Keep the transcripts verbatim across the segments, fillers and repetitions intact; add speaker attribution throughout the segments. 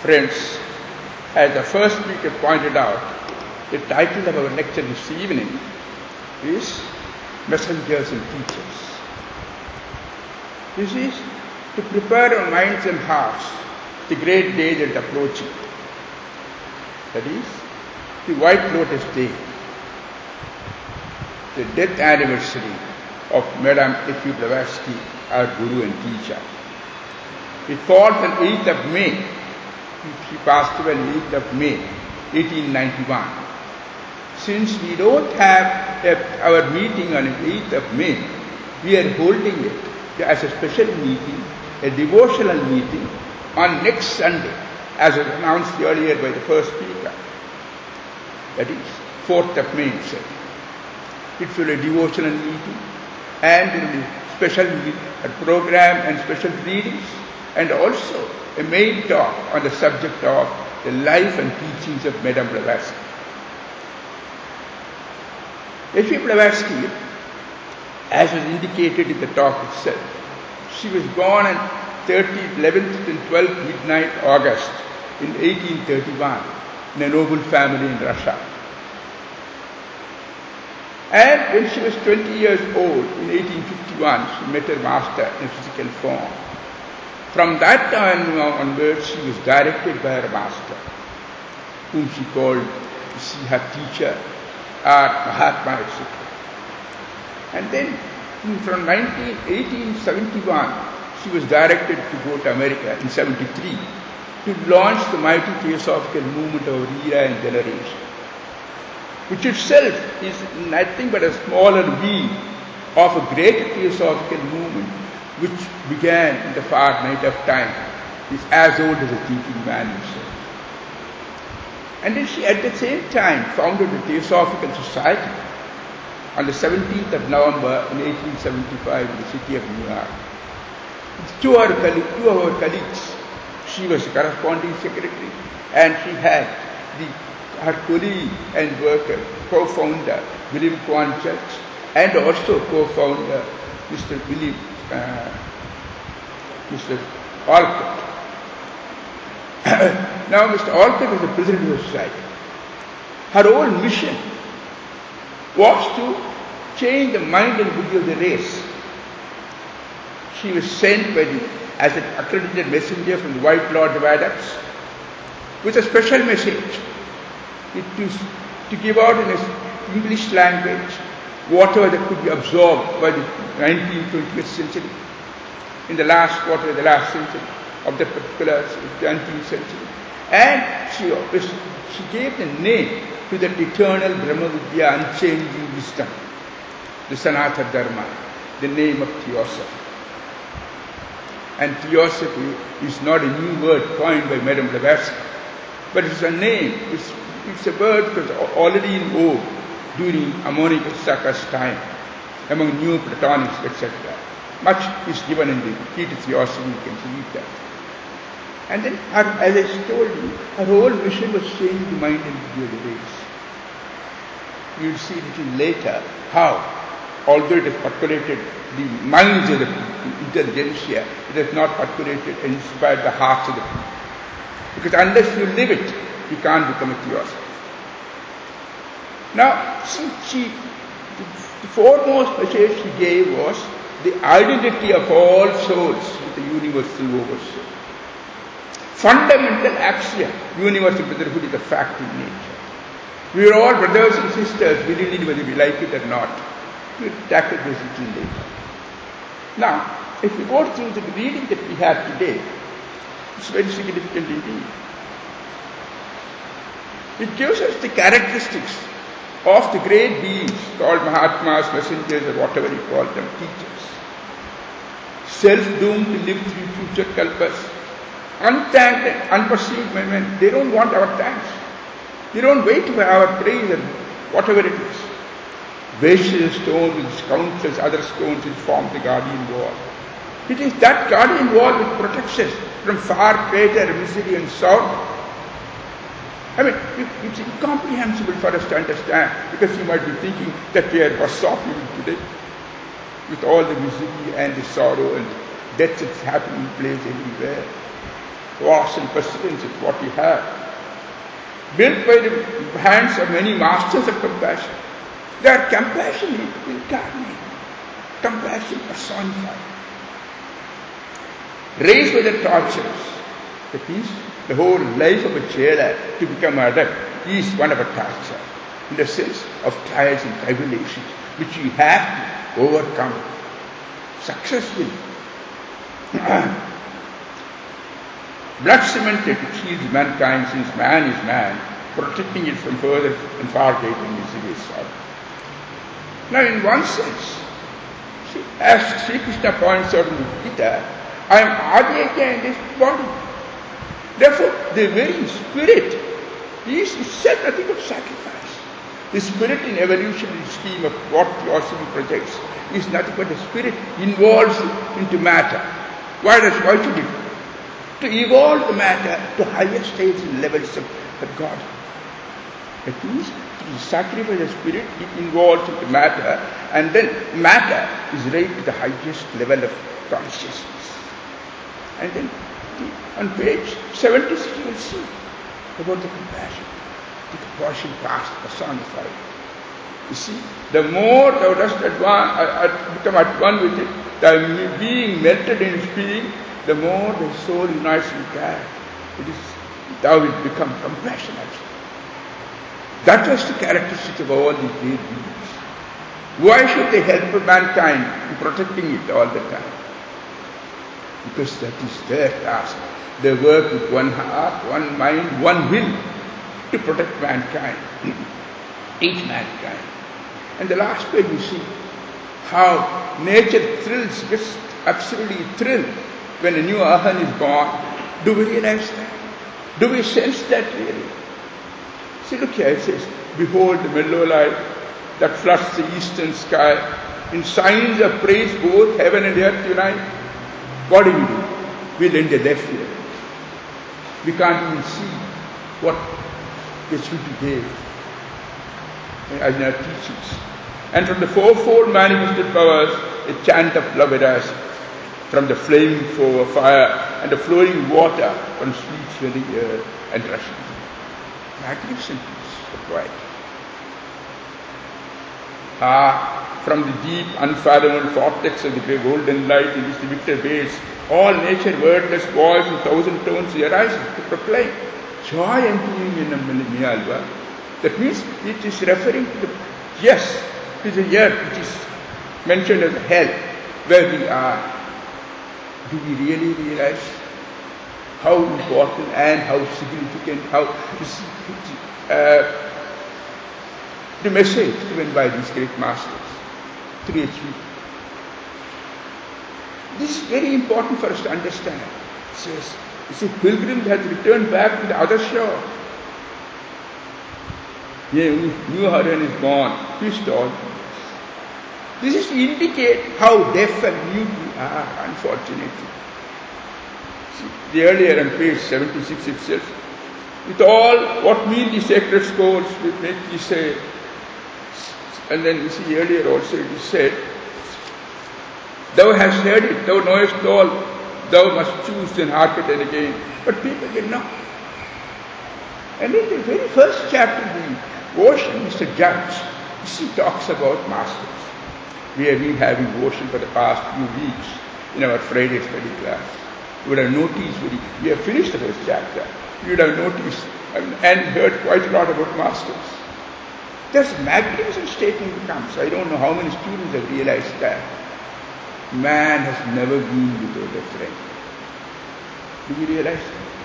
Speaker 1: Friends, as the first speaker pointed out, the title of our lecture this evening is Messengers and Teachers. This is to prepare our minds and hearts the great day that is approaching. That is, the White Lotus Day, the death anniversary of Madame Effie Blavatsky, our Guru and teacher. It falls on eighth of May. She passed away on eighth of May, eighteen ninety-one. Since we don't have a, our meeting on eighth of May, we are holding it as a special meeting, a devotional meeting on next Sunday, as was announced earlier by the first speaker. That is, fourth of May itself. It will be a devotional meeting, and there will be special a program and special readings, and also a main talk on the subject of the life and teachings of Madame Blavatsky. Effie Blavatsky, as was indicated in the talk itself, she was born on thirtieth, eleventh and twelfth midnight August in eighteen thirty-one in a noble family in Russia. And when she was twenty years old, in eighteen fifty-one, she met her master in physical form. From that time onwards, she was directed by her master, whom she called she her teacher, or Mahatma, et cetera. And then, from eighteen seventy-one, she was directed to go to America in seventy-three to launch the mighty Theosophical movement of our era and generation, which itself is nothing but a smaller wing of a great Theosophical movement which began in the far night of time, is as old as a thinking man himself. And then she at the same time founded the Theosophical Society on the seventeenth of November in eighteen seventy-five in the city of New York. Two of her, two of her colleagues, she was the corresponding secretary, and she had the, her colleague and worker, co-founder William Quan Church, and also co-founder Mister William, uh, Mister Alcott. Now Mister Alcott was the president of the society. Her own mission was to change the mind and body of the race. She was sent by the, as an accredited messenger from the White Lord of Adams with a special message. It is to give out in an English language whatever that could be absorbed by the nineteenth, twentieth century, in the last quarter of the last century of that particular nineteenth century. And she, she gave the name to that eternal Brahma Vidya, unchanging wisdom, the Sanatana Dharma, the name of Theosophy. And Theosophy is not a new word coined by Madame Blavatsky, but it's a name, it's, it's a word that was already in vogue during Ammonius time, among Neoplatonists, et cetera. Much is given in the Key to Theosophy, you can read that. And then, her, as I told you, her whole mission was changing the mind and body of the race. You'll see a little later how, although it has percolated the minds of the people, intelligentsia, it has not percolated and inspired the hearts of the people. Because unless you live it, you can't become a theosopher. Now, she, she, the foremost message she gave was the identity of all souls with the universal oversoul. Fundamental axiom, universal brotherhood is a fact in nature. We are all brothers and sisters, really, whether we like it or not. We'll tackle this a little later. Now, if we go through the reading that we have today, it's very significant indeed. It gives us the characteristics of the great beings called Mahatmas, messengers, or whatever you call them, teachers. Self-doomed to live through future kalpas, unthanked and unperceived by men. They don't want our thanks. They don't wait for our praise and whatever it is. Vaishya stone with countless other stones which form the guardian wall. It is that guardian wall which protects us from far greater misery and sorrow. I mean, it's incomprehensible for us to understand, because you might be thinking that we are worse off even today, with all the misery and the sorrow and death that's happening place everywhere. wars and pestilences, what we have. Built by the hands of many masters of compassion. They are compassionate, incarnate, compassion personified. Raised by the tortures. That means the whole life of a jailer to become adept is one of a torture, in the sense of trials and tribulations, which you have to overcome successfully. Blood cemented to shield mankind, since man is man, protecting it from further and far-reaching miseries. Now, in one sense, see, as Sri Krishna points out in the Gita, I am Adhyaya in this body. Therefore, the very spirit is itself nothing but sacrifice. The spirit in evolutionary scheme of what philosophy projects is nothing but the spirit involves into matter. Why does why should it? To evolve the matter to higher states and levels of, of God. That means to sacrifice the spirit, it involves into matter, and then matter is raised to the highest level of consciousness. And then on page seventy-six you will see about the compassion, the compassion past, personified. You see, the more thou dost advance, uh, become at one with it, thou being melted in its being, the more the soul unites with God. It is, thou wilt become compassionate. That was the characteristic of all these great beings. Why should they help mankind in protecting it all the time? Because that is their task. They work with one heart, one mind, one will to protect mankind, each mankind. And the last page you see how nature thrills, just absolutely thrilled when a new Ahan is born. Do we realize that? Do we sense that really? See, look here, it says, behold the mellow light that floods the eastern sky, in signs of praise both heaven and earth unite. What do we do? We lend a deaf ear. We can't even see what the Shruti gave as in our teachings. And from the fourfold manifested powers, a chant of love arises, from the flaming fire and the flowing water from sweet smelling earth and rushing. Magnificent piece of quiet. Ah, from the deep, unfathomable vortex of the great golden light in which the victor bathes, all nature, wordless voice in thousand tones arises to proclaim joy and in a Miyalva. That means it is referring to the, yes, to the earth which is mentioned as hell, where we are. Do we really realize how important and how significant, how uh, the message given by these great masters to H V? This is very important for us to understand. It says, you see, pilgrims have returned back to the other shore. Yeah, new Haran is born, peace to all. This is to indicate how deaf and mute we are, unfortunately. See, the earlier on page seventy-six itself, with all what mean the sacred scrolls, we make you say, and then you see earlier also it is said, thou hast heard it, thou knowest all, thou must choose and hearken it again. But people did not. And in the very first chapter, the ocean, Mister Judge, he talks about masters. We have been having ocean for the past few weeks in our Friday study class. You would have noticed, we have finished the first chapter, you would have noticed and heard quite a lot about masters. There's a magnificent statement that comes. I don't know how many students have realized that. Man has never been without a friend. Do you realize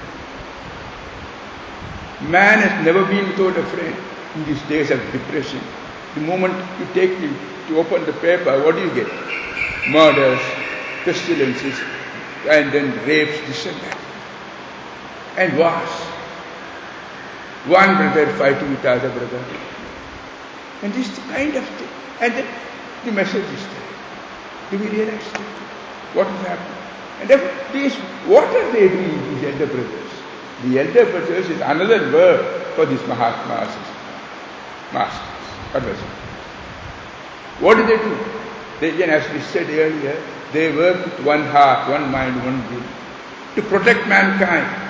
Speaker 1: that? Man has never been without a friend in these days of depression. The moment you take the, to open the paper, what do you get? Murders, pestilences, and then rapes, this and that. And wars. One brother fighting with the other brother. And this is the kind of thing. And then the message is there. Do we realize that? What is happening? And therefore, these, what are they doing, these elder brothers? The elder brothers is another word for these Mahatmas, masters. What was it? What do they do? They, again, as we said earlier, they work with one heart, one mind, one will, to protect mankind.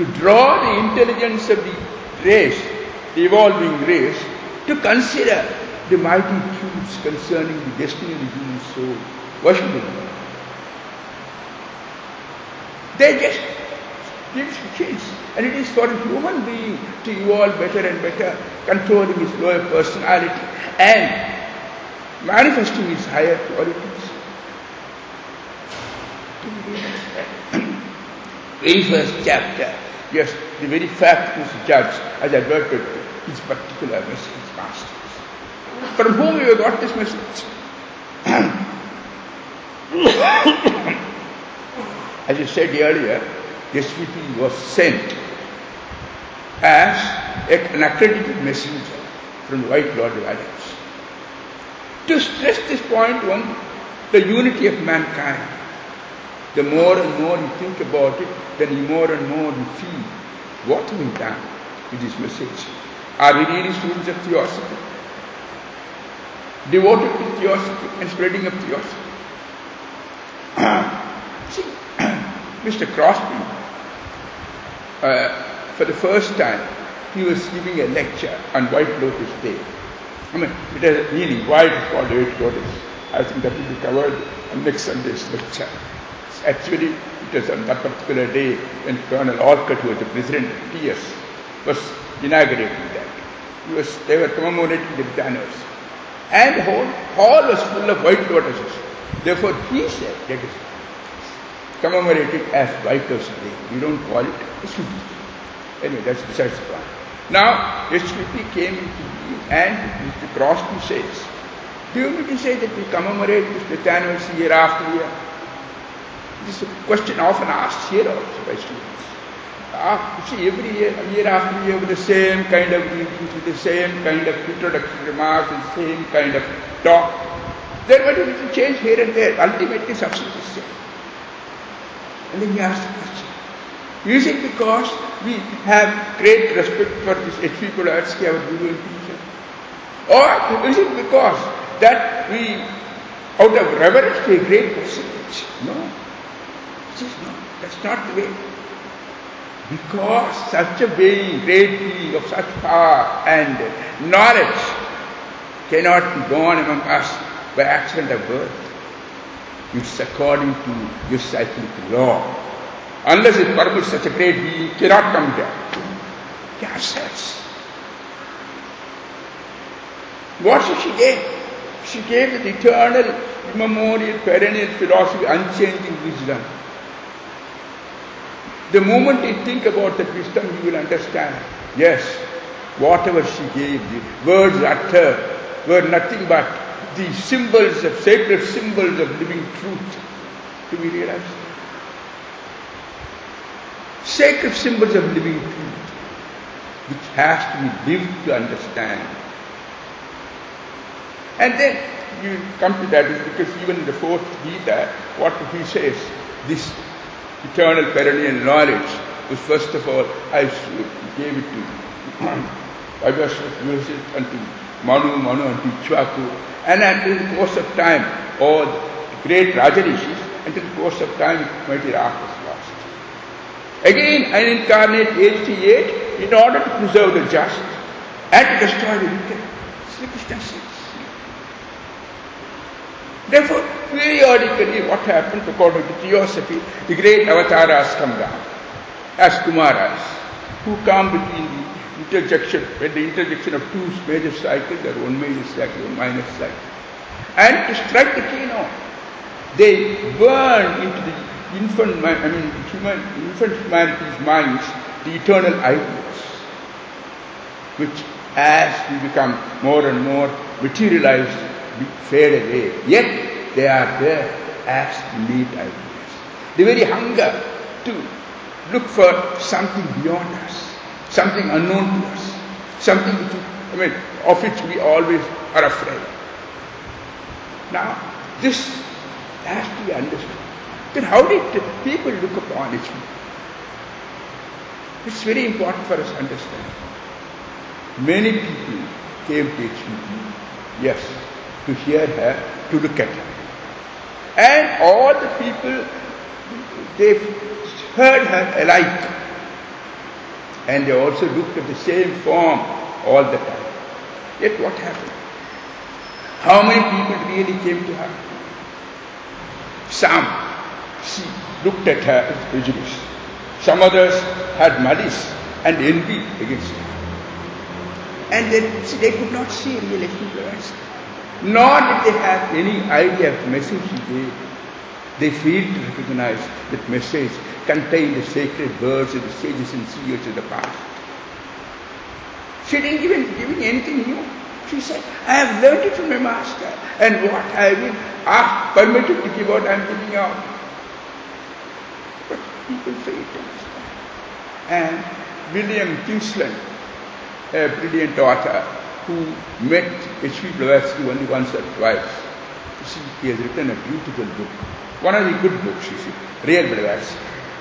Speaker 1: to draw the intelligence of the race, the evolving race, to consider the mighty truths concerning the destiny of the human soul. What should they do? They just give chance. And it is for a human being to evolve better and better, controlling his lower personality and manifesting his higher qualities. Very first chapter, yes, the very fact whose judge has adverted to his particular message, masters. From whom you have got this message? As I said earlier, S V P was sent as an accredited messenger from the White Lord of Adams to stress this point one, the unity of mankind. The more and more you think about it, then the more and more you feel what have we done with this message. Are we really students of theosophy? Devoted to theosophy and spreading of theosophy? See, Mister Crosby, uh, for the first time, he was giving a lecture on White Lotus Day. I mean, it has really why it is called White Lotus. I think that will be covered on next Sunday's lecture. Actually, it was on that particular day when Colonel Olcott, who was the president of T S, was inaugurating that. He was, they were commemorating the banners. And the whole hall was full of white lotuses. Therefore, he said, that is commemorated as White Lotus Day. We don't call it S V P. Anyway, that's besides the point. Now, S V P came into being, and Mister Crosby says, do you mean to say that we commemorate this death anniversary year after year? This is a question often asked here also by students. Uh, you see, every year, year after year, with the same kind of meetings, with the same kind of introductory remarks, and the same kind of talk. There might be a little change here and there. Ultimately, substance is same. And then you ask the question, is it because we have great respect for this H P Blavatsky, our Guru and teacher? Or is it because that we, out of reverence, pay great percentage? No. This is not. That's not the way. Because such a being, great being of such power and knowledge cannot be born among us by accident of birth. It's according to your cyclic law. Unless it permits such a great being, cannot come here. Yes, that's. What did she give? She gave the eternal, immemorial, perennial philosophy, unchanging wisdom. The moment you think about that wisdom, you will understand. Yes, whatever she gave, the words uttered were nothing but the symbols of, sacred symbols of living truth. Do we realize? Sacred symbols of living truth, which has to be lived to understand. And then you come to that is because even in the fourth Gita, what he says, this eternal perennial knowledge was first of all, I gave it to Vibhasva, used it unto Manu, Manu unto Ichwaku, and until the course of time, all the great Rajarishis, until the course of time, mighty Rak was lost. Again, an incarnate eighty-eight in order to preserve the just and to destroy the wicked. Sri Krishna says. Therefore, periodically what happens according to theosophy, the great avatars come down as Kumaras, who come between the interjection, when the interjection of two major cycles, or one major cycle, one minor cycle. And to strike the keynote, they burn into the infant, I mean, human, infant humanity's minds the eternal ideas, which as we become more and more materialized, fade away. Yet they are there as innate ideas. The very hunger to look for something beyond us, something unknown to us, something which, I mean, of which we always are afraid. Now, this has to be understood. Then how did people look upon it? It's very important for us to understand. Many people came to H V P, yes, to hear her, to look at her. And all the people, they heard her alike. And they also looked at the same form all the time. Yet what happened? How many people really came to her? Some, she looked at her as prejudice. Some others had malice and envy against her. And they, see, they could not see real influence. Nor did they have any idea of the message she gave. They failed to recognize that message contained the sacred words of the sages and seers of the past. She didn't even give me anything new. She said, I have learned it from my master, and what I have been asked, permitted to give out, I am giving out. But people fail to understand. And William Kingsland, a brilliant author who met H P Blavatsky only once or twice, you see, he has written a beautiful book. One of the good books, you see, Real Blavatsky.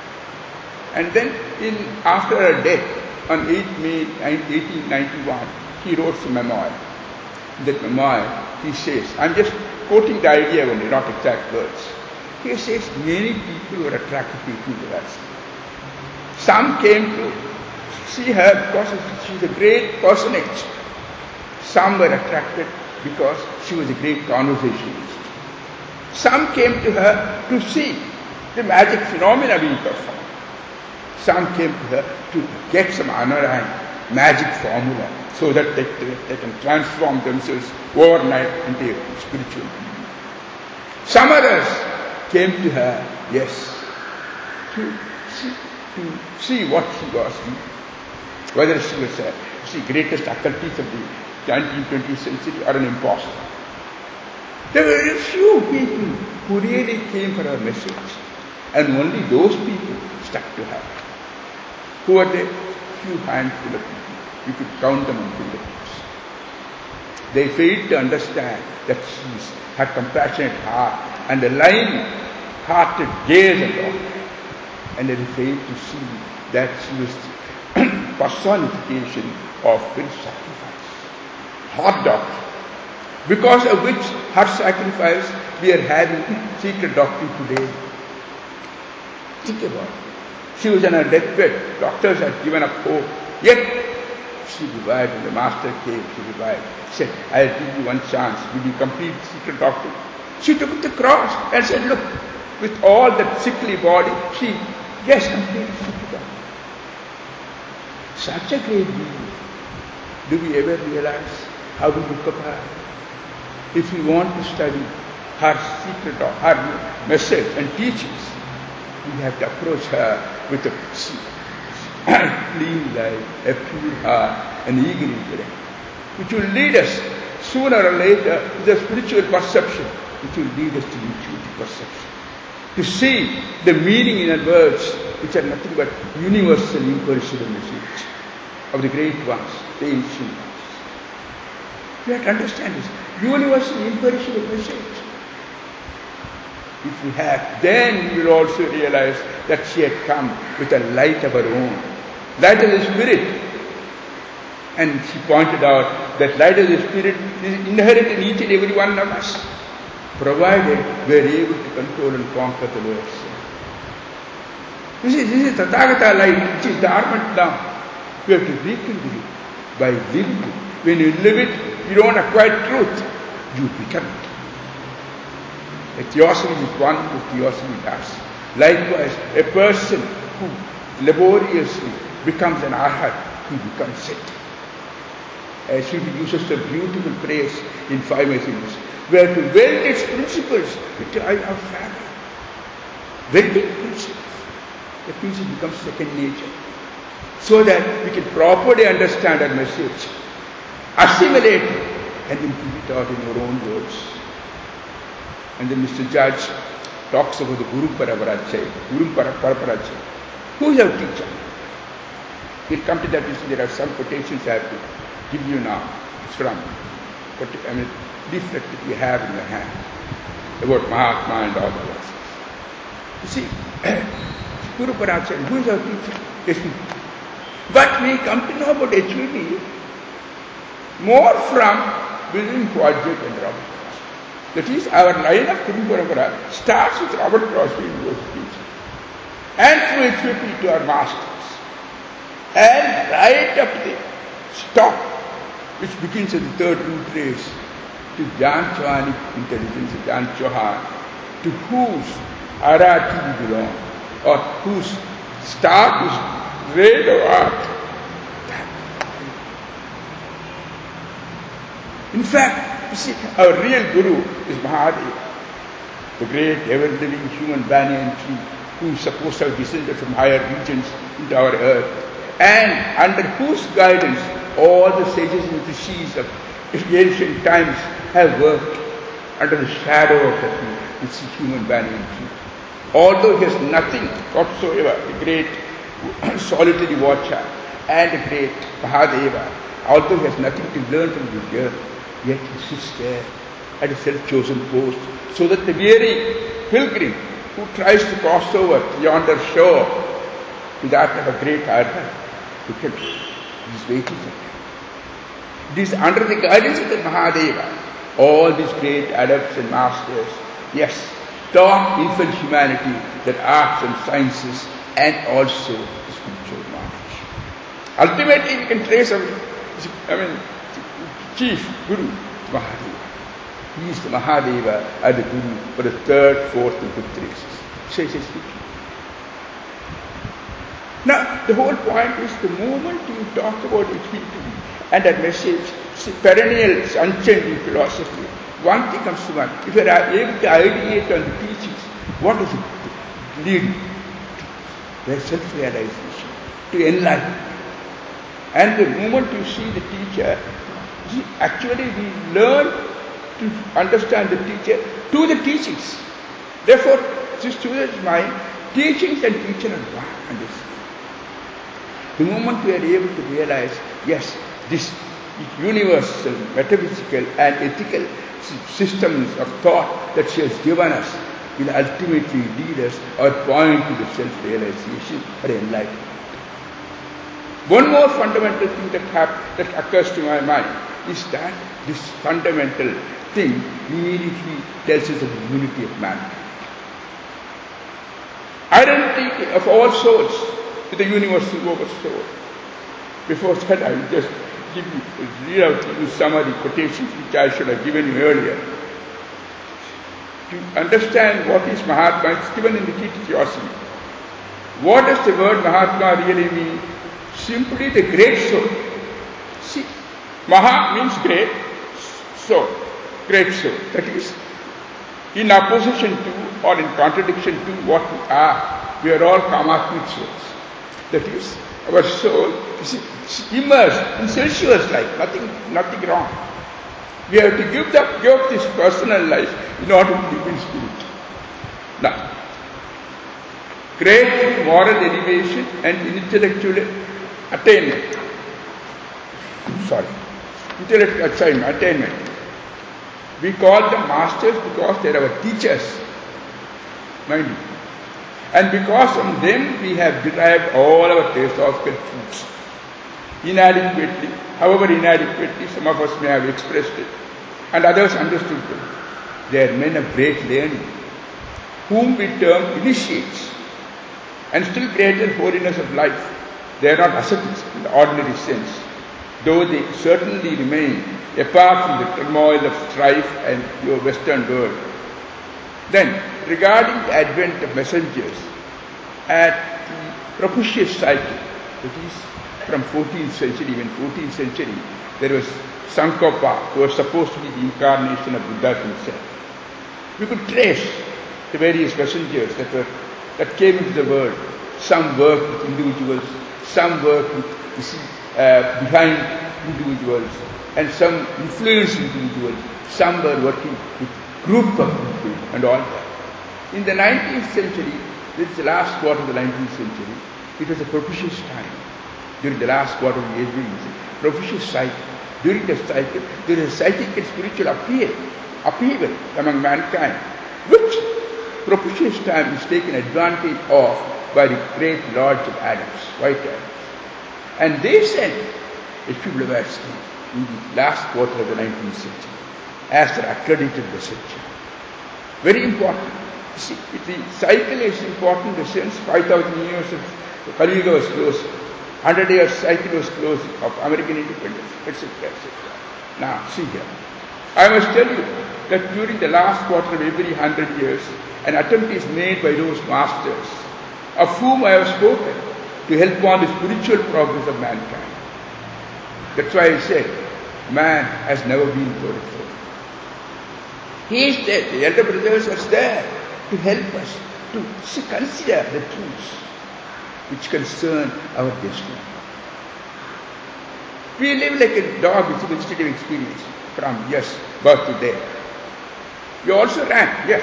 Speaker 1: And then, in after her death, on eighth May eighteen ninety-one, he wrote some memoir. In that memoir, he says, I'm just quoting the idea only, not exact words. He says, many people were attracted to H P Blavatsky. Some came to see her because she was a great personage. Some were attracted because she was a great conversationalist. Some came to her to see the magic phenomena being performed. Some came to her to get some underlying magic formula so that they, they can transform themselves overnight into a spiritual being. Some others came to her, yes, to see, to see what she was doing. Whether she was a see, greatest occultist of the nineteenth, twentieth century or an impostor. There were a few people who really came for her message, and only those people stuck to her. Who were the few handful of people? You could count them on fingertips. They failed to understand that she had compassionate heart and a lion-hearted gaze at all. And they failed to see that she was the personification of very sacrifice. Hot doctrine. Because of which her sacrifice we are having secret doctrine today. Think about it. She was on her deathbed. Doctors had given up hope. Yet she revived. When the master came, she revived. She said, I'll give you one chance. Will you complete secret doctrine? She took the cross and said, look, with all that sickly body, she, yes, completed secret doctrine. Such a great being. Do we ever realize how we look at her? If we want to study her secret or her message and teachings, we have to approach her with a clean life, a pure heart, an eager intellect, which will lead us sooner or later to the spiritual perception, which will lead us to intuitive perception. To see the meaning in her words, which are nothing but universal, imperishable message of the great ones, the ancient ones. We have to understand this universal, imperishable message. If we have, then we will also realize that she had come with a light of her own, light of the Spirit. And she pointed out that light of the Spirit is inherent in each and every one of us, provided we are able to control and conquer the lower self. This is, this is Tathagata light, which is dormant now. We have to rekindle it by living it. When you live it, you don't acquire truth, you become it. A theosophy is one who theosophy does. Likewise, a person who laboriously becomes an arhat, he becomes it. As he uses a beautiful phrase in Five Messages, we have to weld its principles with our family. Welding principles. That means it becomes second nature. So that we can properly understand our message, assimilate it, and then give it out in our own words. And then Mister Judge talks about the Guru Paraparajay, Guru Paraparajay. Who is our teacher? We'll come to that. You see, there are some quotations I have to give you now. It's from I mean, leaflet that we have in the hand about Mahatma and all the rest. You see, Guru Paraparajay, who is our teacher? H P B. But we come to know about H P B more from William Quadjet and Robert. That is, our line of Guru Parampara starts with Robert Crosby in those speeches, and through H P B to our masters. and right up the stop, which begins at the third root race, to Jan Chauhanic intelligence, Jan Chauhan, to whose Arathi we belong, or whose start is great of art. In fact, you see, our real Guru is Mahadeva, the great ever-living human banyan tree who is supposed to have descended from higher regions into our earth, and under whose guidance all the sages and rishis of ancient times have worked under the shadow of that this human banyan tree. Although he has nothing whatsoever, the great solitary watcher and the great Mahadeva, although he has nothing to learn from the earth, yet he sits there at a self-chosen post, so that the weary pilgrim who tries to cross over yonder shore to that of a great Artha, he is waiting for him. It is under the guidance of the Mahadeva, all these great adepts and masters, yes, taught infant humanity that arts and sciences and also the spiritual knowledge. Ultimately, we can trace our, I mean, chief Guru, Mahadeva. He is the Mahadeva as the Guru for the third, fourth and fifth races. Says his speaking. Now, the whole point is the moment you talk about H P T and that message, perennial, unchanging philosophy, one thing comes to mind. If you are able to ideate on the teachings, what does it lead to? Their self-realization, to enlightenment. And the moment you see the teacher, actually we learn to understand the teacher to the teachings. Therefore, the student's mind, teachings and teacher are one and the same. The moment we are able to realize, yes, this universal, metaphysical and ethical systems of thought that she has given us will ultimately lead us or point to the self-realization or enlightenment. One more fundamental thing that, hap- that occurs to my mind is that this fundamental thing immediately tells us of the unity of mankind. Identity of all souls with the universal oversoul. Before that, I will just give you, read out to you some of the quotations which I should have given you earlier. To understand what is Mahatma, it's given in the Kiti Yossi. What does the word Mahatma really mean? Simply the great soul. See, Maha means great, soul, great soul. That is, in opposition to or in contradiction to what we are, we are all Kamatmik souls. That is, our soul is immersed in sensuous life, nothing, nothing wrong. We have to give up, give up this personal life in order to live in spirit. Now, great moral elevation and intellectual attainment. Sorry, intellectual attainment. attainment. We call them masters because they are our teachers, mind you. And because from them we have derived all our philosophical truths. Inadequately, however inadequately some of us may have expressed it, and others understood them. They are men of great learning, whom we term initiates, and still greater holiness of life. They are not ascetics in the ordinary sense, though they certainly remain apart from the turmoil of strife and your Western world. Then, regarding the advent of messengers, at the propitious cycle, that is, from fourteenth century, even fourteenth century, there was Sankopa, who was supposed to be the incarnation of Buddha himself. We could trace the various messengers that were that came into the world. Some worked with individuals, some worked with, you see, uh, behind individuals, and some influenced individuals. Some were working with group of people and all that. In the nineteenth century, this is the last quarter of the nineteenth century, it was a propitious time. During the last quarter of the eighteenth, propitious cycle. During the cycle, there is a psychic and spiritual upheaval, upheaval among mankind, which propitious time is taken advantage of by the great lords of Adams, white Adams. And they sent H P Blavatsky in the last quarter of the nineteenth century as their accredited messenger. Very important. See, the cycle is important in the sense five thousand years of Kali Yuga was close. Hundred years cycle was closed of American independence, et cetera, et cetera. Now, see here. I must tell you that during the last quarter of every hundred years, an attempt is made by those masters, of whom I have spoken, to help on the spiritual progress of mankind. That's why I said, man has never been glorified. He is there, the elder brothers are there to help us to see, consider the truths which concern our destiny. We live like a dog with a vegetative experience from, yes, birth to death. We also ran, yes.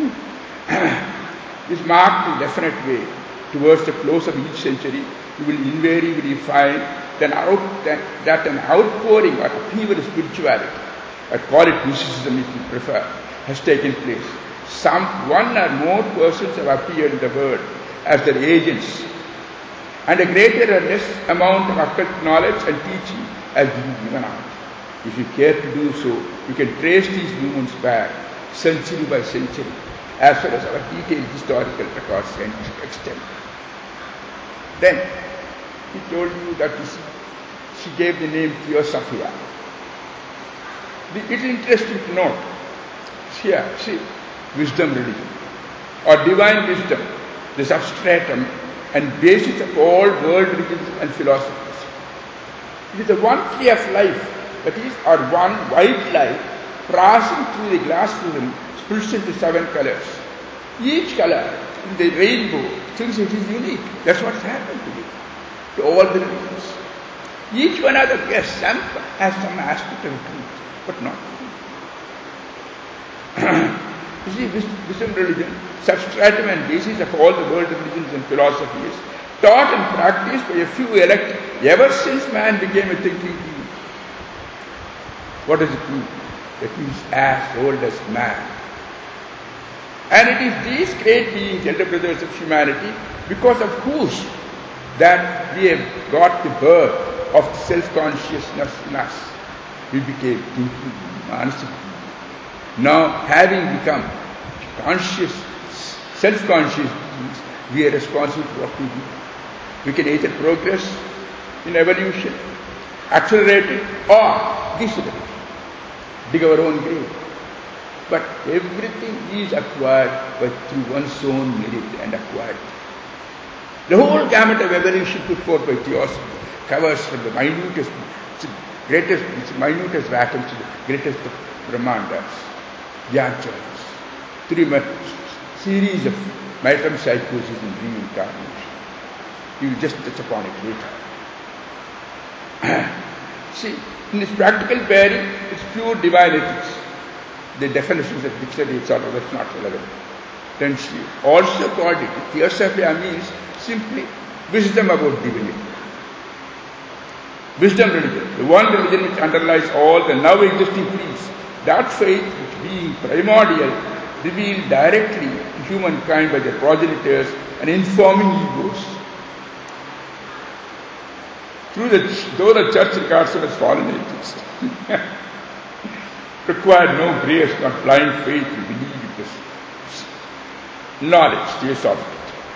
Speaker 1: This marked a definite way. Towards the close of each century, you will invariably find that, out, that, that an outpouring or upheaval of spirituality, I call it mysticism if you prefer, has taken place. Some one or more persons have appeared in the world as their agents, and a greater or less amount of occult knowledge and teaching has been given out. If you care to do so, you can trace these movements back century by century, as far as our detailed historical records can extend. Then, he told you that she gave the name Theosophia. It is interesting to note, here, see, wisdom religion, or divine wisdom, the substratum and basis of all world religions and philosophies. It is the one tree of life, that is, or one white light, passing through the glass prism, splits into seven colors. Each color in the rainbow thinks it is unique. That's what's happened to it, to all the religions. Each one of them, yes, some has some aspect of truth, but not truth. You see, wisdom religion, substratum and basis of all the world religions and philosophies, taught and practiced by a few elect ever since man became a thinking being. What does it mean? It means as old as man. And it is these great beings, elder brothers of humanity, because of whose that we have got the birth of self-consciousness in us. We became thinking beings, manasic beings. Now, having become conscious, self-conscious beings, we are responsible for what we do. We can either progress in evolution, accelerate it, or decelerate, dig our own grave. But everything is acquired by through one's own merit and acquired. The whole gamut of evolution put forth by theosophy covers from the minutest, greatest, minutest atoms to the greatest of Brahmandas, Dhyancharas, three series of metempsychosis and reincarnation. We will just touch upon it later. See, in its practical bearing, it's pure divine ethics. The definitions of dictionary, et cetera, that's not relevant. Then she also called it, Theosophia means simply wisdom about divinity. Wisdom religion, the one religion which underlies all the now existing creeds. That faith, which being primordial, revealed directly to humankind by their progenitors and informing egos. Through the, though the church regards them as fallen angels, required no grace, not blind faith to believe it was knowledge, theosophical.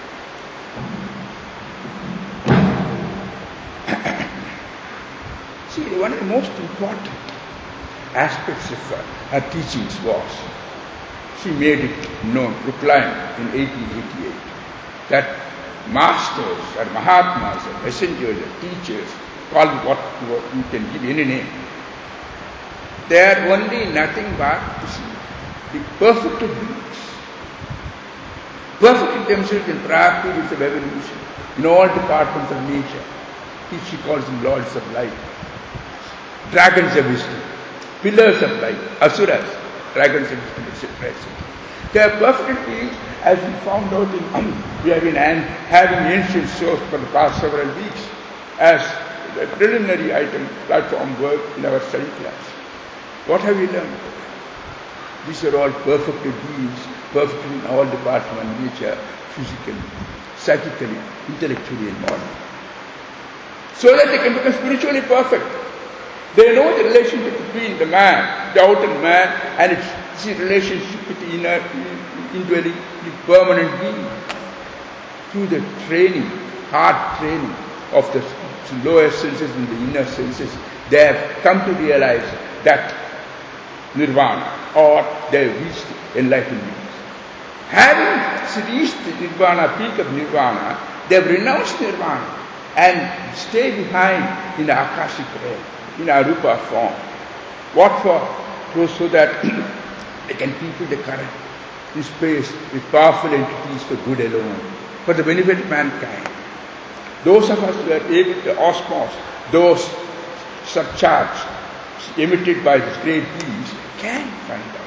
Speaker 1: See, one of the most important aspects of uh, her teachings was, she made it known, proclaimed in eighteen eighty-eight, that masters or Mahatmas or messengers or teachers, call it what you can give any name, they are only nothing but the perfect of beings, perfect in themselves in practice of evolution, in all departments of nature. She calls them lords of light, dragons of wisdom, pillars of light, asuras, dragons of wisdom, et cetera, et cetera. They are perfect beings, as we found out in, um, we have been having ancient source for the past several weeks as a preliminary item, platform work in our study class. What have we learned? These are all perfect beings, perfect in all departments of nature, physically, psychically, intellectually, and morally. So that they can become spiritually perfect. They know the relationship between the man, the outer man, and its, its relationship with the inner, indwelling, the permanent being. Through the training, hard training of the lower senses and the inner senses, they have come to realize that nirvana, or they have reached enlightenment. Having reached the nirvana, peak of nirvana, they have renounced nirvana and stay behind in the akashic realm, in arupa form. What for? So that they can people the current in space with powerful entities for good alone, for the benefit of mankind. Those of us who are able to osmos those subcharged emitted by this great beings can find out.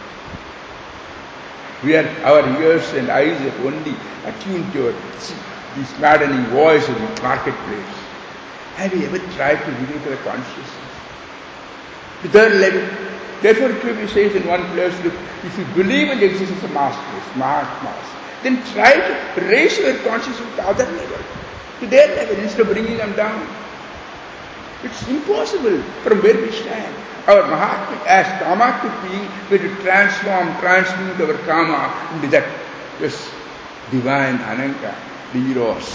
Speaker 1: We are, our ears and eyes are only attuned to see, this maddening voice of the marketplace. Have you ever tried to relate to the consciousness? The third level. Therefore, Trivy says in one place, look, if you believe in the existence of masters, mahatmas, then try to raise your consciousness to the other level, to their level, instead of bringing them down. It's impossible from where we stand. Our Mahatma, as Kamatic being, we have to transform, transmute our Kama into that this divine Ananga, the Eros.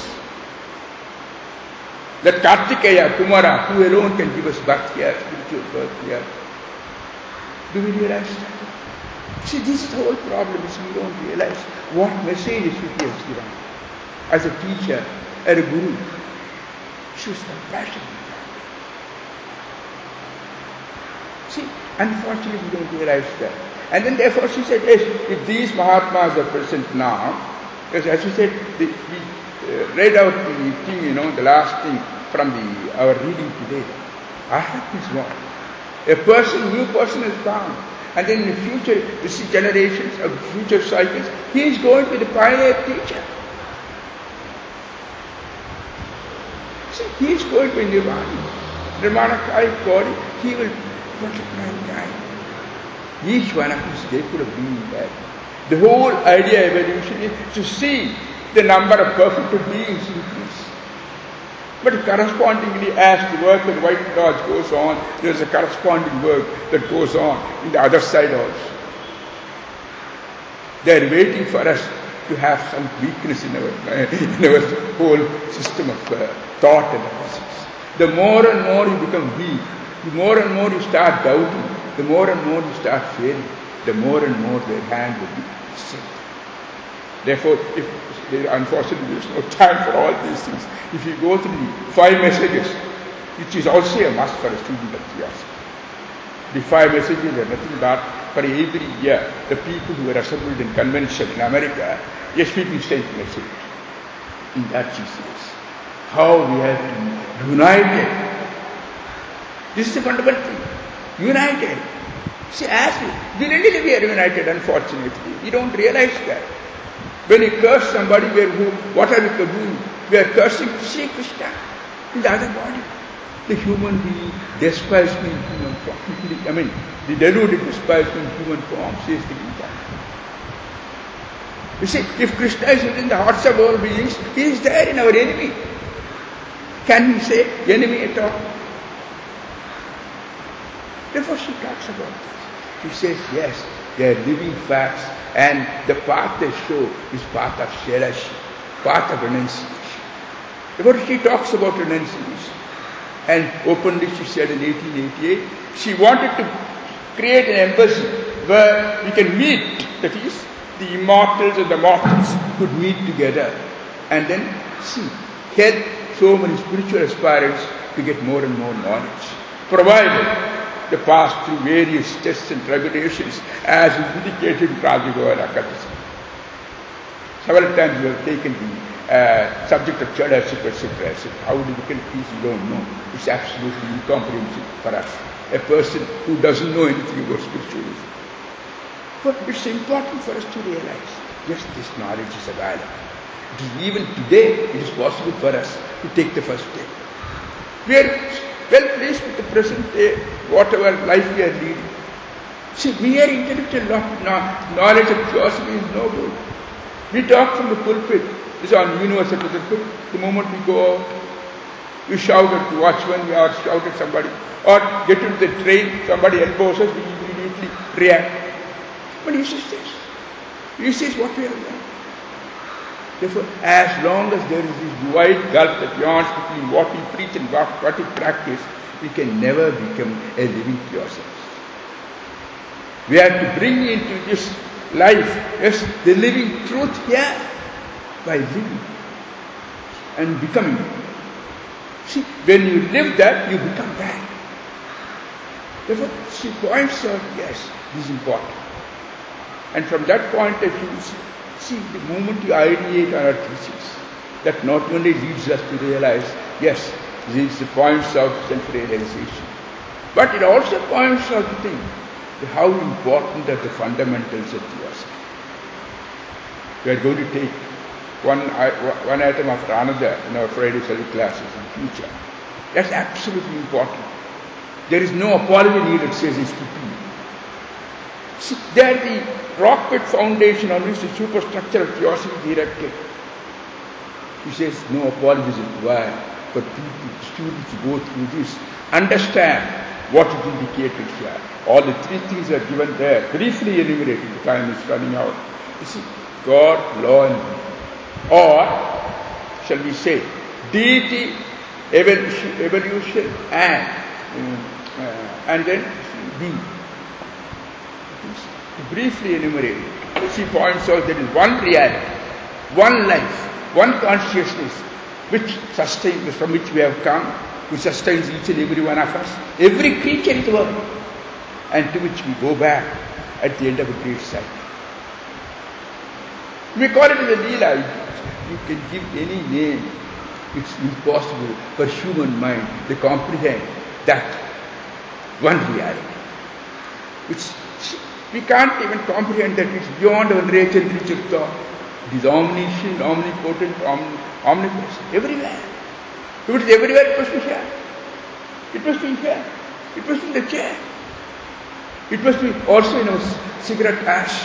Speaker 1: That Kartikeya, Kumara, who alone can give us birth here, spiritual birth here. Do we realize that? See, this is the whole problem, is we don't realize what message is Shruti has given. As a teacher, as a guru, she was compassionate. See, unfortunately we don't realize that. And then therefore she said, yes, if these Mahatmas are present now, yes, as she said, the, we uh, read out the thing, you know, the last thing from the our reading today. Ahat is what? A person, new person is found. And then in the future, we see generations of future cycles, he is going to be the pioneer teacher. See, he is going to be Nirvana. Nirvana body, he will protect mankind. Each one of us, they could have been there. The whole idea of evolution is to see the number of perfect beings increase. But correspondingly, as the work of the White Lodge goes on, there is a corresponding work that goes on in the other side also. They are waiting for us to have some weakness in our, in our whole system of uh, thought and process. The more and more you become weak, the more and more you start doubting, the more and more you start fearing, the more and more their hand will be sick. Therefore, if there, unfortunately there is no time for all these things, if you go through the five messages, which is also a must for a student of theosophy. The five messages are nothing but for every year, the people who are assembled in convention in America, yes, people send message. In that she says, how we have been united. This is the fundamental thing. United. See, as we, we really we are united, unfortunately. We don't realize that. When you curse somebody, we are who, what are we doing? We are cursing Sri Krishna in the other body. The human being despises me in human form. I mean, the deluded despise me in human form, says the Gita. You see, if Krishna is within the hearts of all beings, he is there in our enemy. Can we say enemy at all? Therefore she talks about this. She says, yes, they are living facts, and the path they show is path of Shailashi, path of renunciation. Therefore she talks about renunciation. And openly she said in eighteen eighty-eight, she wanted to create an embassy where we can meet, that is, the immortals and the mortals could meet together and then see, help so many spiritual aspirants to get more and more knowledge, provided they pass through various tests and tribulations as is indicated in Rajagopala Katha. Several times we have taken the uh, subject of Chada, et cetera, et cetera, et cetera. How difficult it is, you don't know. It's absolutely incomprehensible for us. A person who doesn't know anything about spiritualism. But it's important for us to realize, yes, this knowledge is available. It is even today, it is possible for us to take the first step. We are well placed with the present day, whatever life we are leading. See, mere intellectual knowledge of philosophy is no good. We talk from the pulpit. It's on universal pulpit. The moment we go out, we shout at the watchman, we or shout at somebody, or get into the train, somebody elbows us, we immediately react. But he says this. He says what we have done. Therefore, as long as there is this wide gulf that yawns between what we preach and what, what we practice, we can never become a living theosophy. We have to bring into this life, yes, the living truth here by living and becoming. See, when you live that, you become that. Therefore, she points out, yes, this is important. And from that point of view, see, the moment you ideate on our teachings, that not only leads us to realize, yes, these are the points of self-realization, but it also points out the thing, how important are the fundamentals of theosophy. We are going to take one, one item after another in our Friday study classes in the future. That's absolutely important. There is no apology needed, says H P P. See, they are the rock-cut foundation on which the superstructure of theosophy is erected. He says no apology is required for people, students to go through this, understand what is indicated here. All the three things are given there, briefly enumerated, the time is running out. You see, God, law and being. Or, shall we say, deity, evolution, evolution and, um, uh, and then being. To briefly enumerate, she points out there is one reality, one life, one consciousness which sustains, from which we have come, which sustains each and every one of us, every creature in the world, and to which we go back at the end of a great cycle. We call it the Leela. You can give any name. It's impossible for human mind to comprehend that one reality, which we can't even comprehend that it's beyond our nature and reach of thought. It is omniscient, omnipotent, omni omnipresent, everywhere. If it is everywhere, it must be here. It must be here. It must be in the chair. It must be also in our cigarette ash.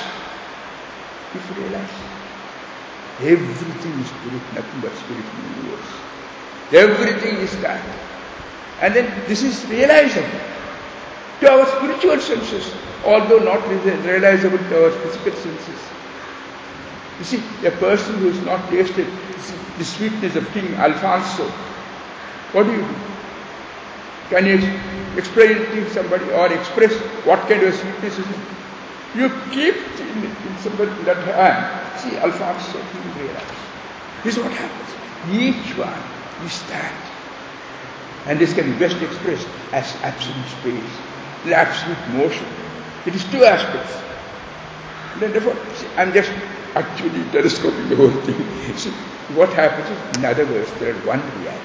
Speaker 1: If you realize, everything is spirit, nothing but spirit in the universe. Everything is that. And then this is realizable to our spiritual senses, although not realizable to our physical senses. You see, a person who has not tasted the sweetness of King Alfonso, what do you do? Can you explain it to somebody or express what kind of sweetness is it? You keep it in, in somebody in that hand. See, Alfonso, he will realize. This is what happens. Each one is that. And this can be best expressed as absolute space, the absolute motion. It is two aspects. And therefore, see, I'm just actually telescoping the whole thing. See, what happens is, in other words, there is one reality.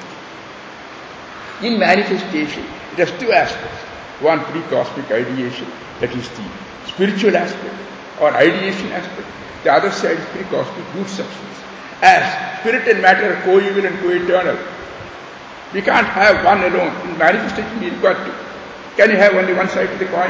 Speaker 1: In manifestation, it has two aspects. One, pre-cosmic ideation, that is the spiritual aspect or ideation aspect. The other side is pre-cosmic root substance. As spirit and matter are co-equal and co-eternal, we can't have one alone. In manifestation, we require two. Can you have only one side of the coin?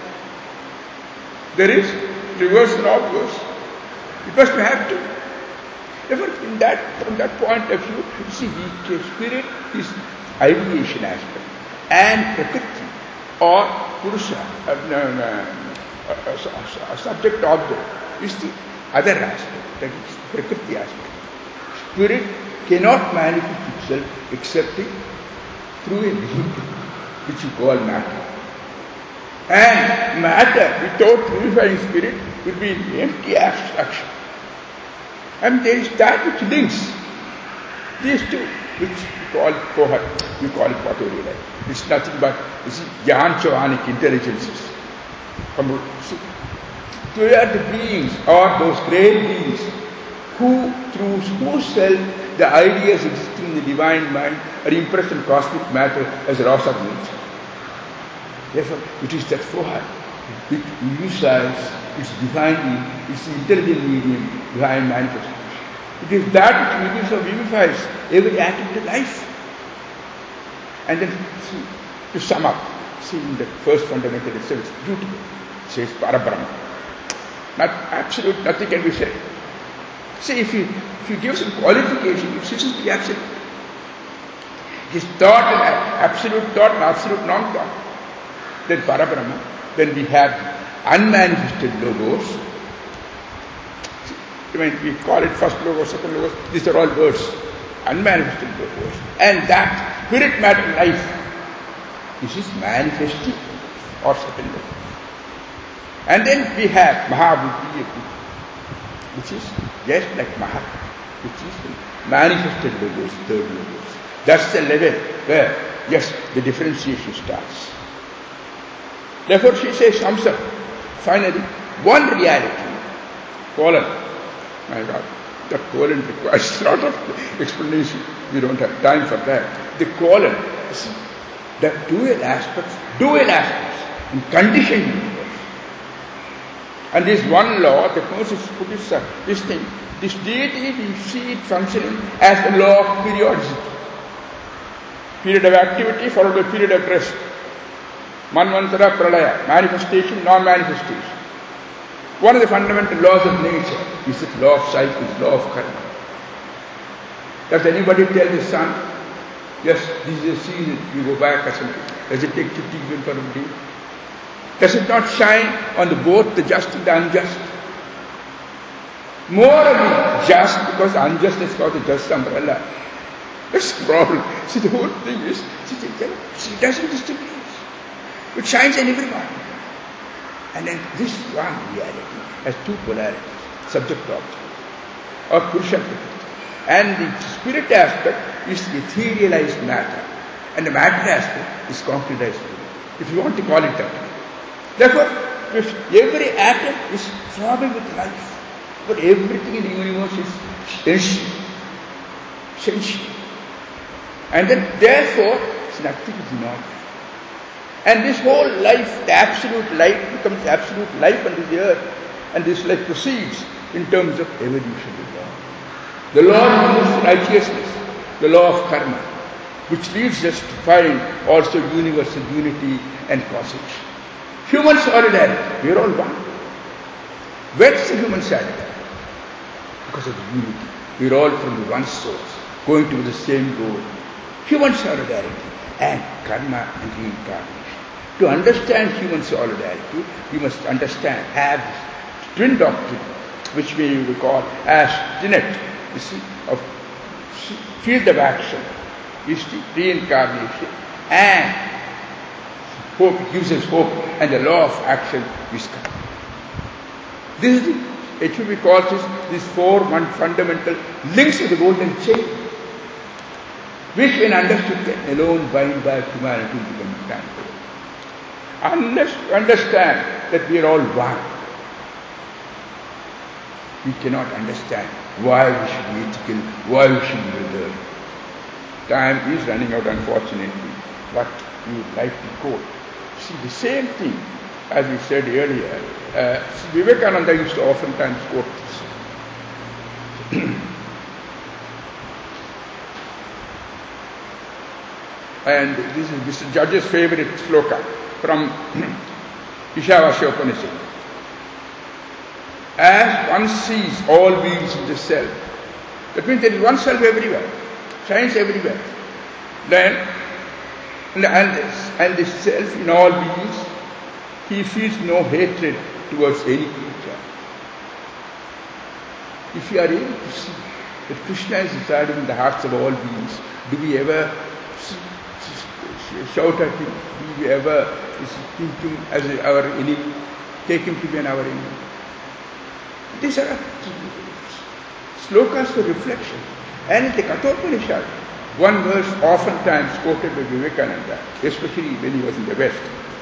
Speaker 1: There is reverse and obverse. It must have two. Therefore, in that, from that point of view, you see, the spirit is ideation aspect, and prakriti or purusha, uh, uh, uh, uh, subject object, is the other aspect, that is prakriti aspect. Spirit cannot manifest itself except through a vehicle, which you call matter. And matter without purifying spirit will be empty abstraction. And there is that which links these two, which we call kohar, we call it what we realize. It's nothing but Gyan-Chavanic intelligences. They are the beings, or those great beings, who, through whose self the ideas existing in the divine mind are impressed in cosmic matter as laws of nature. Therefore, it is that kohar which unifies its divine being, its intelligent medium, divine manifestation. It is that which unifies every atom to life. And then, see, to sum up, see, in the first fundamental itself, it's beautiful. It says Parabrahma. Not absolute, nothing can be said. See, if you, if you give some qualification, it ceases to be absolute. It is thought and absolute thought and absolute non-thought. Then Parabrahma, then we have unmanifested logos. I mean, we call it first logos, second logos, these are all words, unmanifested words. And that spirit matter life, this is manifested or second logos. And then we have Mahabuddhi, which is just like Maha, which is manifested logos, third logos. That's the level where, yes, the differentiation starts. Therefore, she says, sums up, finally, one reality, colon. My God, the colon requires a lot of explanation. We don't have time for that. The colon, see, the dual aspects, dual aspects in conditioned universe. And this one law, the Moses put this, uh, this thing, this deity, we see it functioning as the law of periodicity. Period of activity followed by period of rest. Manvantara Pralaya, manifestation, non-manifestation. One of the fundamental laws of nature is the law of cycles, law of karma. Does anybody tell the sun, yes, this is a season, you go back or something? Does it take fifty even for a day? Does it not shine on the both the just and the unjust? Morally just, because unjust is called the just umbrella. That's the problem. See, the whole thing is, see, it doesn't distinguish. It shines on everyone. And then this one reality has two polarities, subject-object, or Purusha-Prakriti. And the spirit aspect is etherealized matter, and the matter aspect is concretized spirit, if you want to call it that way. Therefore, if every atom is throbbing with life, but everything in the universe is sentient, sentient. And then, therefore, nothing is not. And this whole life, the absolute life, becomes absolute life on this earth. And this life proceeds in terms of evolutionary law. The law of righteousness, the law of karma, which leads us to find also universal unity and causation. Human solidarity, we are all one. Where is the human solidarity? Because of the unity. We are all from the one source, going to the same goal. Human solidarity and karma and reincarnation. To understand human solidarity, we must understand, have this twin doctrine, which we recall as tenet, you see, of field of action, is the reincarnation, and hope gives us hope, and the law of action is karma. This is the, it should be called this, these four one fundamental links of the golden chain, which when understood can alone bind back humanity to become tangible. Unless we understand that we are all one, we cannot understand why we should be ethical, why we should be learned. Time is running out, unfortunately, but we would like to quote. See, the same thing, as we said earlier, uh, Vivekananda used to oftentimes quote this. And this is Mister Judge's favorite sloka from Ishavasya Upanishad. As one sees all beings in the self, that means there is one self everywhere, shines everywhere. Then, and, and the self in all beings, he feels no hatred towards any creature. If you are able to see that Krishna is residing in the hearts of all beings, do we ever see, shout at him? Do we ever think him as our enemy? Take him to be an our enemy? These are slokas for reflection. And in the Kathopanishad, one verse oftentimes quoted by Vivekananda, especially when he was in the West.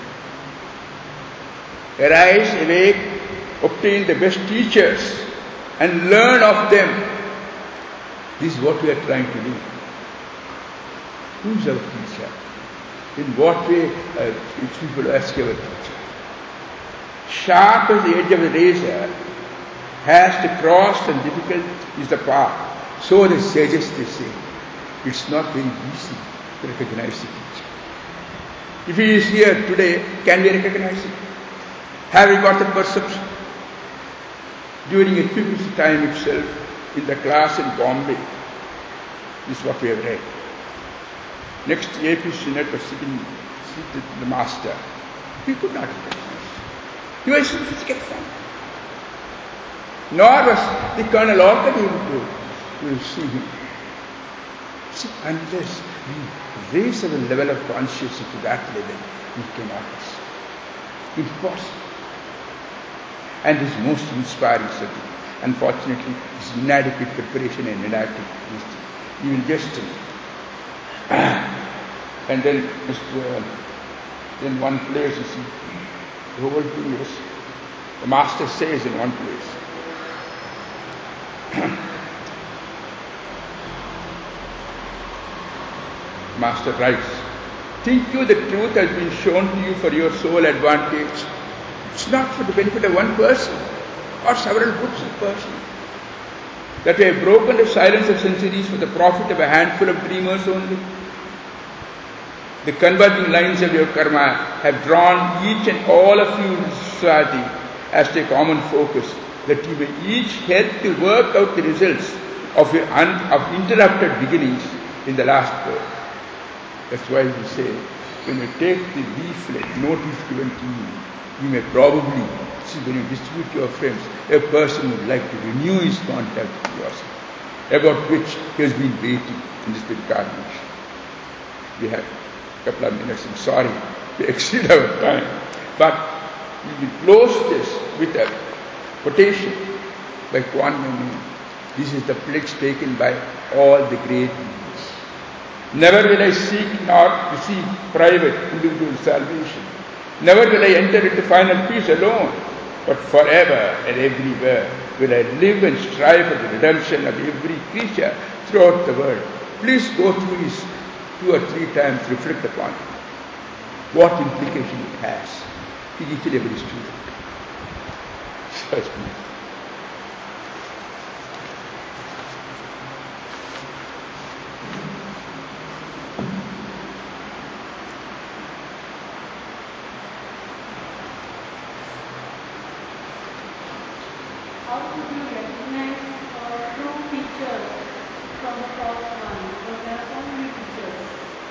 Speaker 1: Arise, awake, obtain the best teachers, and learn of them. This is what we are trying to do. Who is our teacher? In what way uh, people ask our teacher? Sharp as the edge of the razor, has the cross and difficult is the path. So the sages they say, it's not very easy to recognize the teacher. If he is here today, can we recognize him? Have we got the perception? During a P P C time itself, in the class in Bombay, this is what we have read. Next A P Synod was sitting, seated the master. We could not recognize. He was in physical form. Nor was the colonel already able to, to see him. See, unless we raise our level of consciousness to that level, we cannot. Impossible. And his most inspiring subject, unfortunately, is inadequate preparation and inadequate wisdom. You will just and then Mister in one place, you see, the whole thing is, the master says in one place, master writes, think you the truth has been shown to you for your sole advantage? It's not for the benefit of one person or several groups of persons. That we have broken the silence of centuries for the profit of a handful of dreamers only. The converging lines of your karma have drawn each and all of you in society as to a common focus, that you may each help to work out the results of your un- of interrupted beginnings in the last birth. That's why we say, when you take the leaflet, notice given to you, you may probably see when you distribute to your friends, a person would like to renew his contact with yourself, about which he has been waiting in this incarnation. We have a couple of minutes, I'm sorry to exceed our time, but we will close this with a quotation by Kuan Yin Min. This is the pledge taken by all the great leaders. Never will I seek nor receive private individual salvation. Never will I enter into final peace alone, but forever and everywhere will I live and strive for the redemption of every creature throughout the world. Please go through this two or three times, reflect upon it. What implication it has to each and every student. Such
Speaker 2: How could you recognize uh, true teachers from the false one? Because there are so many teachers.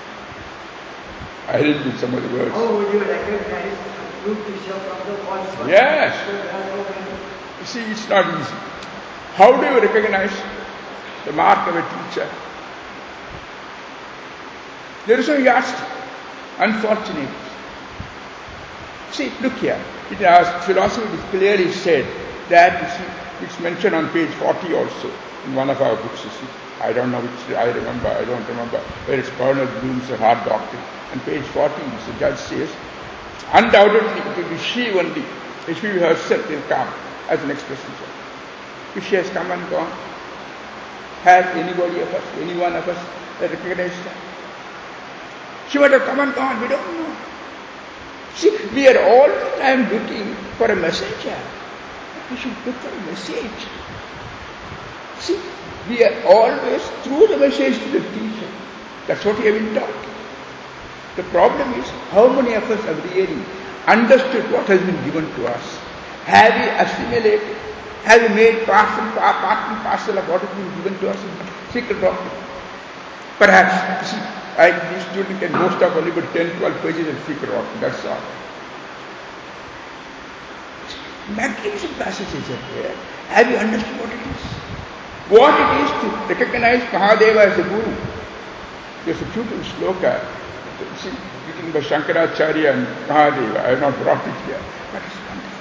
Speaker 1: I didn't read some of the words.
Speaker 3: How would you recognize a true teacher from the false one?
Speaker 1: Yes.
Speaker 3: So there are so many.
Speaker 1: You see, it's not easy. How do you recognize the mark of a teacher? There is no yardstick. Unfortunately. See, look here. It has, philosophy is clearly said that, you see, it's mentioned on page forty also in one of our books, you see. I don't know which, I remember, I don't remember, where it's Colonel Bloom's Hard Doctrine. On page forty, the judge says, undoubtedly it will be she only, she herself will come as an expression. If she has come and gone, has anybody of us, any one of us recognized her? She might have come and gone, we don't know. See, we are all the time looking for a messenger. We should look for a message. See, we are always through the message to the teacher. That's what we have been taught. The problem is, how many of us have really understood what has been given to us? Have we assimilated? Have we made part and, part and parcel of what has been given to us in the secret doctrine? Perhaps, see, I, this student can most of only about ten, twelve pages of secret doctrine, that's all. Magnificent passages are there. Have you understood what it is? What it is to recognize Mahadeva as a guru. There's a beautiful sloka, see, written by Shankaracharya and Mahadeva. I have not brought it here, but it's wonderful.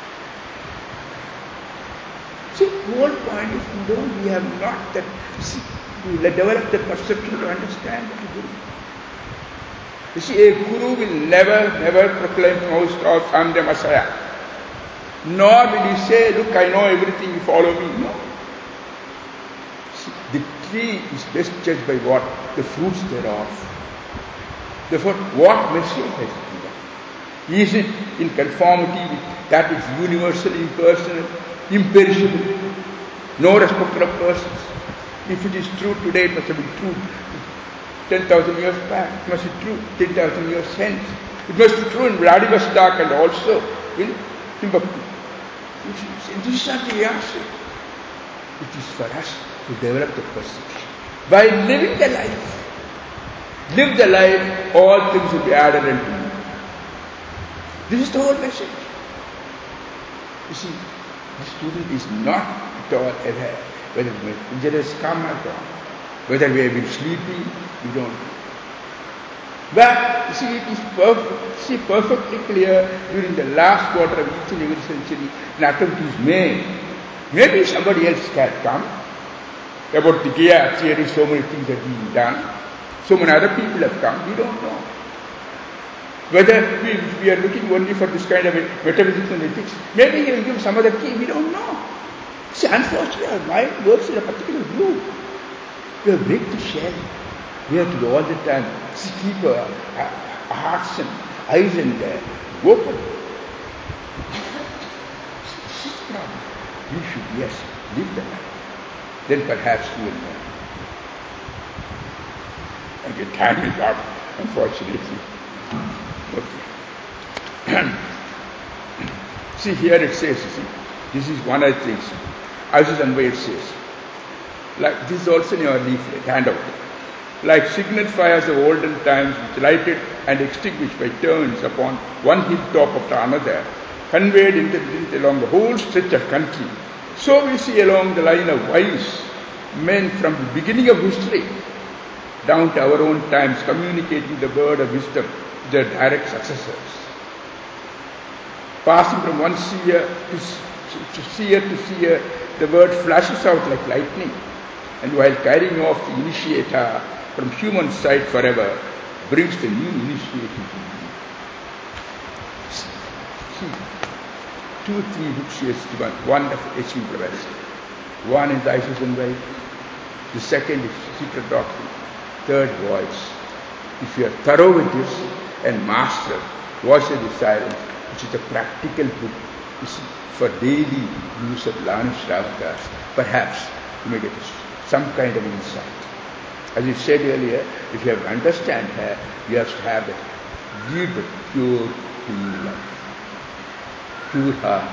Speaker 1: See, the whole point is, you know, we have not that, see, we develop the perception to understand the guru. You see, a guru will never, never proclaim most of I'm the Messiah. Nor will he say, look, I know everything, you follow me. No. See, the tree is best judged by what? The fruits thereof. Therefore, what message has it given? Is it in conformity with that which is universal, impersonal, imperishable, no respecter of persons? If it is true today, it must have been true ten thousand years back. It must be true ten thousand years hence. It must be true in Vladivostok and also in Timbuktu. This is not the answer. It is for us to develop the perception. By living the life, live the life, all things will be added unto you. This is the whole message. You see, the student is not at all aware whether messages has come or gone, whether we have been sleepy, we don't know. But you see, it is perfect, see, perfectly clear during the last quarter of each and every century, an attempt is made. Maybe somebody else can come. About the Gaia theory, so many things have been done. So many other people have come, we don't know. Whether we, we are looking only for this kind of a metaphysics and ethics, maybe he will give some other key, we don't know. See, unfortunately, our mind works in a particular view. We have break the shell. We have to go all the time, keep our, our hearts and eyes and uh, open. You should, yes, live the life. Then perhaps you will know. And your time is up, unfortunately. Okay. See, here it says, you see, this is one of the things. Aziz Anwar says, like this is also in your leaflet, handout. Like signal fires of olden times which lighted and extinguished by turns upon one hilltop after another, conveyed intelligence along the whole stretch of country. So we see along the line of wise men from the beginning of history down to our own times communicating the word of wisdom to their direct successors. Passing from one seer to, to seer to seer, the word flashes out like lightning, and while carrying off the initiator from human sight forever, brings the new initiative to you. See, two, three books he has given. One of H V Blavatsky. One is Aziz Anwar. The second is Secret Doctrine. Third, Voice. If you are thorough with this and master Voice of the Silence, which is a practical book, you see, for daily use of Lana Shravakas, perhaps you may get some kind of insight. As you said earlier, if you have to understand her, you have to have that lead the pure, clean life. Pure heart.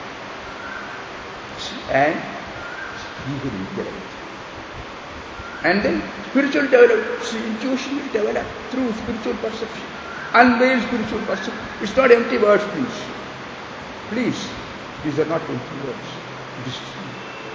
Speaker 1: And eager intellect. And then spiritual development, intuition will develop through spiritual perception. Unveiled spiritual perception. It's not empty words, please. Please, these are not empty words. It is true.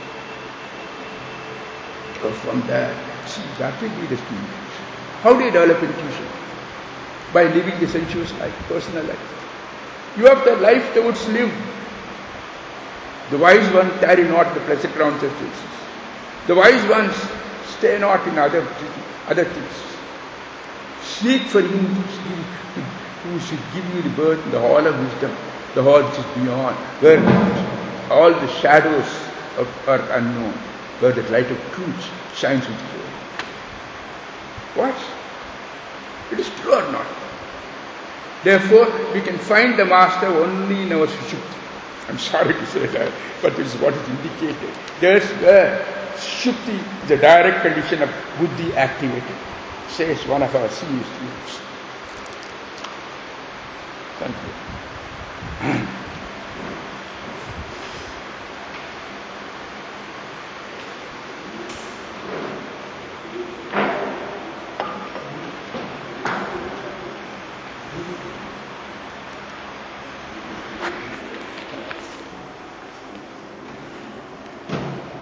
Speaker 1: Because from there, see, that will be the stimulation. How do you develop intuition? By living the sensuous life, personal life. You have the life towards live. The wise ones tarry not the pleasant grounds of senses. The wise ones stay not in other, other things. Seek for him who should give you the birth in the hall of wisdom, the hall which is beyond, where all the shadows of, are unknown, where the light of truth shines with you. What? It is true or not? Therefore, we can find the Master only in our Sushupti. I'm sorry to say that, but this is what is indicated. There's where Sushupti is a direct condition of Buddhi activated, says one of our senior students. Thank you.